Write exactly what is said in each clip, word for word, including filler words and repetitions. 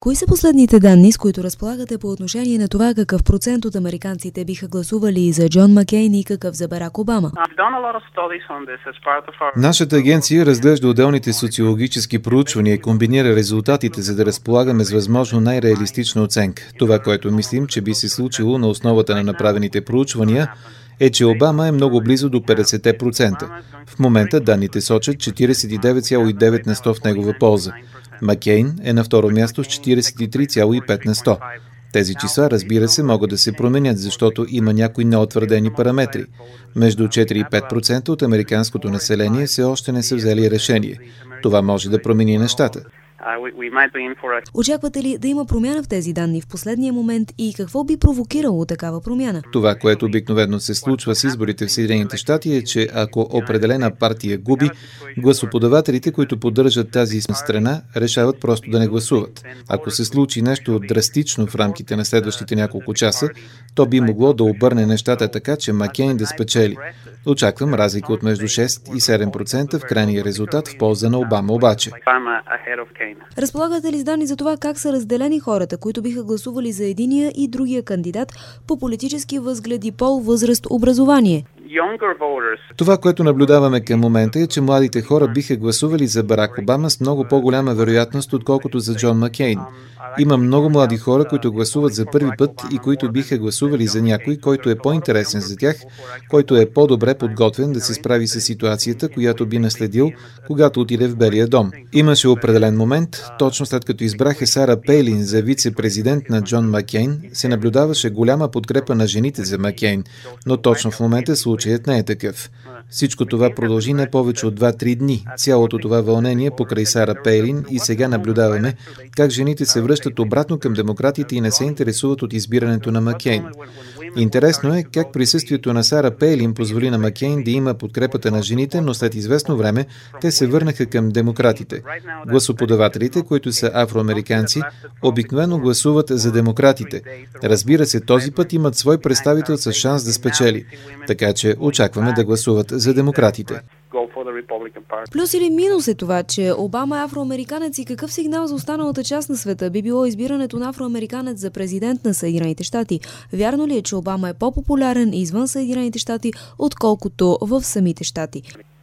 Кои са последните данни, с които разполагате по отношение на това какъв процент от американците биха гласували за Джон Маккейн и какъв за Барак Обама? Нашата агенция разглежда отделните социологически проучвания и комбинира резултатите, за да разполагаме с възможно най-реалистична оценка. Това, което мислим, че би се случило на основата на направените проучвания, е, че Обама е много близо до петдесет процента. В момента данните сочат четиридесет и девет цяло и девет на сто в негова полза. Маккейн е на второ място с четиридесет и три цяло и пет на сто. Тези числа, разбира се, могат да се променят, защото има някои неутвърдени параметри. Между четири и пет процента от американското население все още не са взели решение. Това може да промени нещата. Очаквате ли да има промяна в тези данни в последния момент и какво би провокирало такава промяна? Това, което обикновено се случва с изборите в Съединените щати е, че ако определена партия губи, гласоподавателите, които поддържат тази страна, решават просто да не гласуват. Ако се случи нещо драстично в рамките на следващите няколко часа, то би могло да обърне нещата така, че Маккейн да спечели. Очаквам разлика от между шест и седем процента в крайния резултат в полза на Обама обаче. Разполагате ли с данни за това как са разделени хората, които биха гласували за единия и другия кандидат по политически възгледи, пол, възраст, образование? Това, което наблюдаваме към момента е, че младите хора биха гласували за Барак Обама с много по-голяма вероятност, отколкото за Джон Маккейн. Има много млади хора, които гласуват за първи път и които биха гласували за някой, който е по-интересен за тях, който е по-добре подготвен да се справи с ситуацията, която би наследил, когато отиде в Белия дом. Имаше определен момент, точно след като избраха Сара Пейлин за вице-президент на Джон Маккейн, се наблюдаваше голяма подкрепа на жените за Маккейн, но точно в момента случаят не е такъв. Всичко това продължи не повече от два-три дни. Цялото това вълнение покрай Сара Пейлин и сега наблюдаваме как жените се връщат обратно към демократите и не се интересуват от избирането на Маккейн. Интересно е как присъствието на Сара Пейлин позволи на Маккейн да има подкрепата на жените, но след известно време те се върнаха към демократите. Гласоподавателите, които са афроамериканци, обикновено гласуват за демократите. Разбира се, този път имат свой представител с шанс да спечели. Така че очакваме да гласуват за демократите. Плюс или минус е това, че Обама е афроамериканец и какъв сигнал за останалата част на света би било избирането на афроамериканец за президент на Съединените щати? Вярно ли е, че Обама е по-популярен извън Съединените щати, отколкото в самите щати?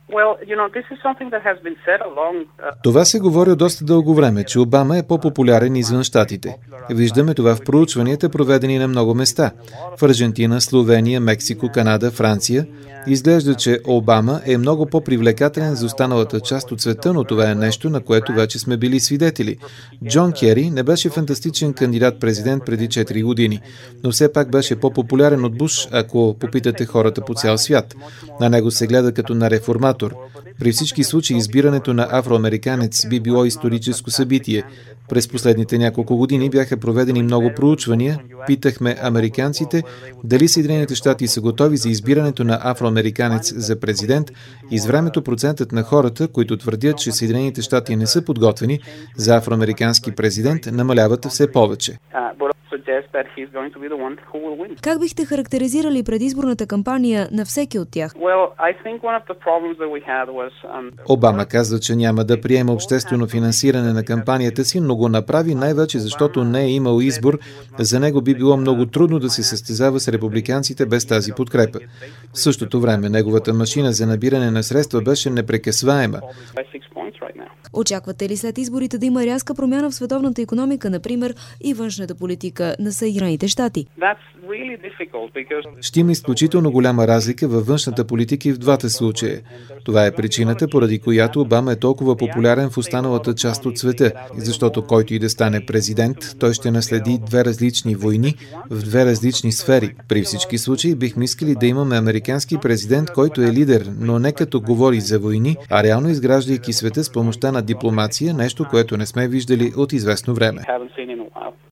Това се говори от доста дълго време, че Обама е по-популярен извън щатите. Виждаме това в проучванията, проведени на много места. В Аржентина, Словения, Мексико, Канада, Франция. Изглежда, че Обама е много по-привлекателен за останалата част от света, но това е нещо, на което вече сме били свидетели. Джон Кери не беше фантастичен кандидат-президент преди четири години, но все пак беше по-популярен от Буш, ако попитате хората по цял свят. На него се гледа като на реформатор. При всички случаи избирането на афроамериканец би било историческо събитие. През последните няколко години бяха проведени много проучвания. Питахме американците дали Съединените щати са готови за избирането на афроамериканец за президент и с времето процентът на хората, които твърдят, че Съединените щати не са подготвени за афроамерикански президент, намаляват все повече. Как бихте характеризирали предизборната кампания на всеки от тях? Обама казва, че няма да приема обществено финансиране на кампанията си, но го направи най-вече защото не е имал избор. За него би било много трудно да се състезава с републиканците без тази подкрепа. В същото време неговата машина за набиране на средства беше непрекъсваема. Очаквате ли след изборите да има рязка промяна в световната икономика, например и външната политика на Съединените щати? Ще има изключително голяма разлика във външната политика и в двата случая. Това е причината, поради която Обама е толкова популярен в останалата част от света, защото който и да стане президент, той ще наследи две различни войни в две различни сфери. При всички случаи бихме искали да имаме американски президент, който е лидер, но не като говори за войни, а реално изграждайки света с помощта на дипломация, нещо, което не сме виждали от известно време.